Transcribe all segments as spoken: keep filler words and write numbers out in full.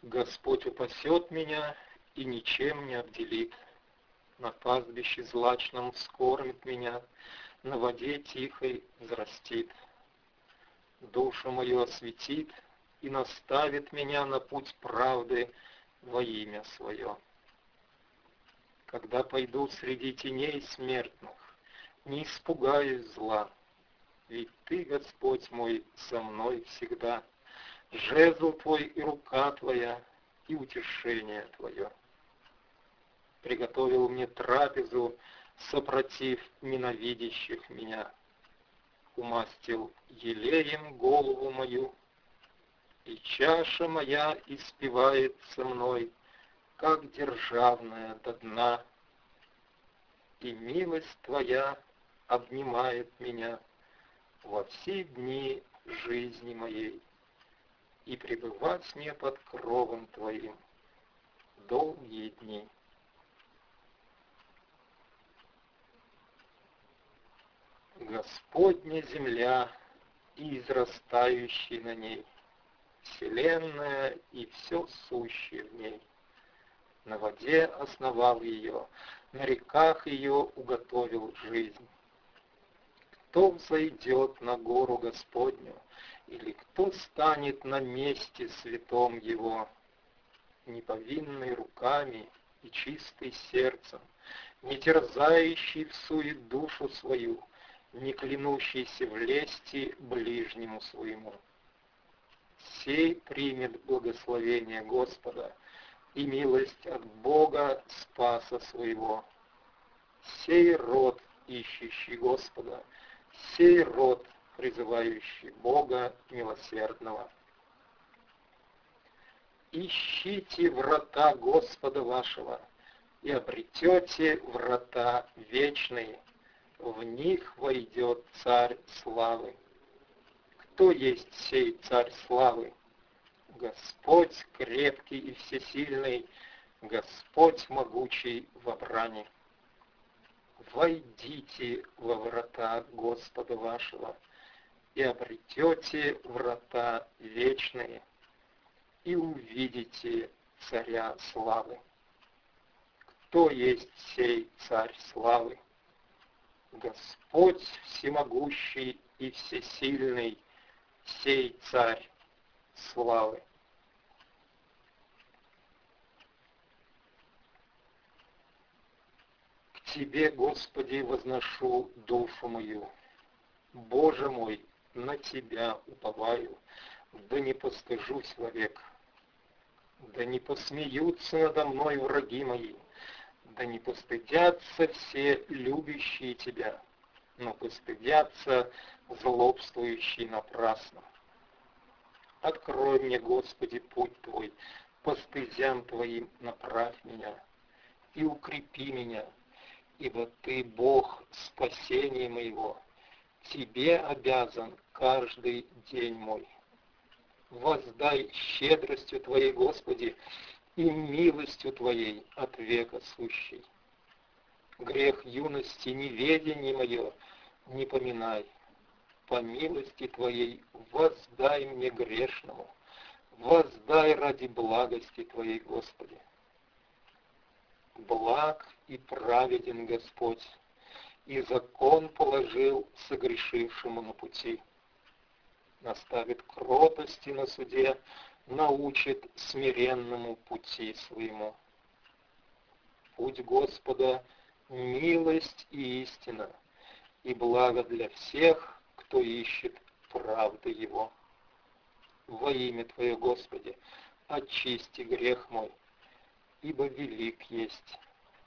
Господь упасет меня и ничем не обделит. На пастбище злачном вскормит меня, на воде тихой взрастит. Душу мою осветит и наставит меня на путь правды во имя свое. Когда пойду среди теней смертных, не испугаюсь зла, ведь Ты, Господь мой, со мной всегда, жезл Твой и рука Твоя, и утешение Твое. Приготовил мне трапезу, сопротив ненавидящих меня, умастил елеем голову мою, и чаша моя испевает со мной, как державная до дна, и милость Твоя обнимает меня во все дни жизни моей, и пребывать мне под кровом Твоим долгие дни. Господня земля и израстающий на ней, вселенная и все сущее в ней. На воде основал ее, на реках ее уготовил жизнь. Кто взойдет на гору Господню, или кто станет на месте святом Его, неповинный руками и чистый сердцем, не терзающий в сует душу свою, не клянущийся в лести ближнему своему. Сей примет благословение Господа и милость от Бога Спаса своего. Сей род, ищущий Господа, сей род, призывающий Бога милосердного. Ищите врата Господа вашего, и обретете врата вечные, в них войдет Царь славы. Кто есть сей Царь славы? Господь крепкий и всесильный, Господь могучий во брани. Войдите во врата Господа вашего, и обретете врата вечные, и увидите Царя славы. Кто есть сей Царь славы? Господь всемогущий и всесильный, сей Царь славы. К Тебе, Господи, возношу душу мою. Боже мой, на Тебя уповаю, да не постыжусь вовек. Да не посмеются надо мной враги мои, да не постыдятся все любящие Тебя, но постыдятся злобствующие напрасно. Открой мне, Господи, путь Твой, по стезям Твоим направь меня и укрепи меня, ибо Ты Бог спасения моего, Тебе обязан каждый день мой. Воздай щедростью Твоей, Господи, и милостью Твоей от века сущей. Грех юности, неведение мое не поминай. По милости Твоей воздай мне грешному, воздай ради благости Твоей, Господи. Благ и праведен Господь, и закон положил согрешившему на пути. Наставит кротости на суде, научит смиренному пути своему. Путь Господа — милость и истина, и благо для всех, кто ищет правды Его. Во имя Твое, Господи, очисти грех мой, ибо велик есть.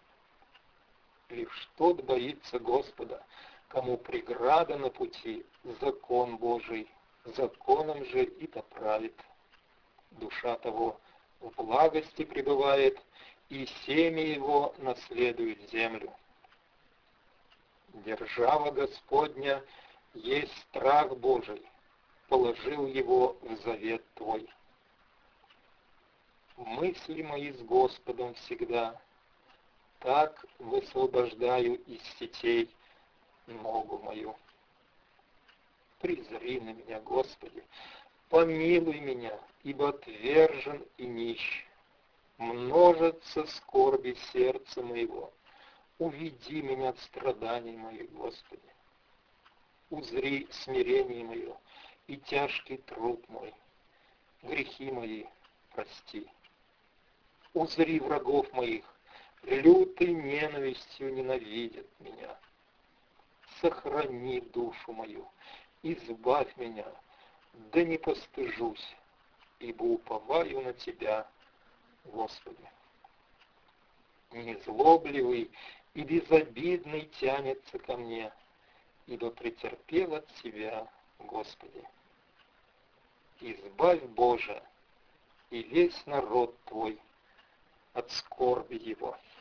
Лишь тот боится Господа, кому преграда на пути, закон Божий, законом же и поправит. Душа того в благости пребывает, и семя его наследует землю. Держава Господня есть страх Божий, положил его в завет Твой. Мысли мои с Господом всегда, так высвобождаю из сетей ногу мою. Призри на меня, Господи, Помилуй меня, ибо отвержен и нищ. Множатся скорби сердца моего. Уведи меня от страданий моих, Господи. Узри смирение мое и тяжкий труд мой. Грехи мои прости. Узри врагов моих, лютой ненавистью ненавидят меня. Сохрани душу мою, избавь меня, да не постыжусь, ибо уповаю на Тебя, Господи. Незлобливый и безобидный тянется ко мне, ибо претерпел от Тебя, Господи. Избавь, Боже, и весь народ Твой от скорби его.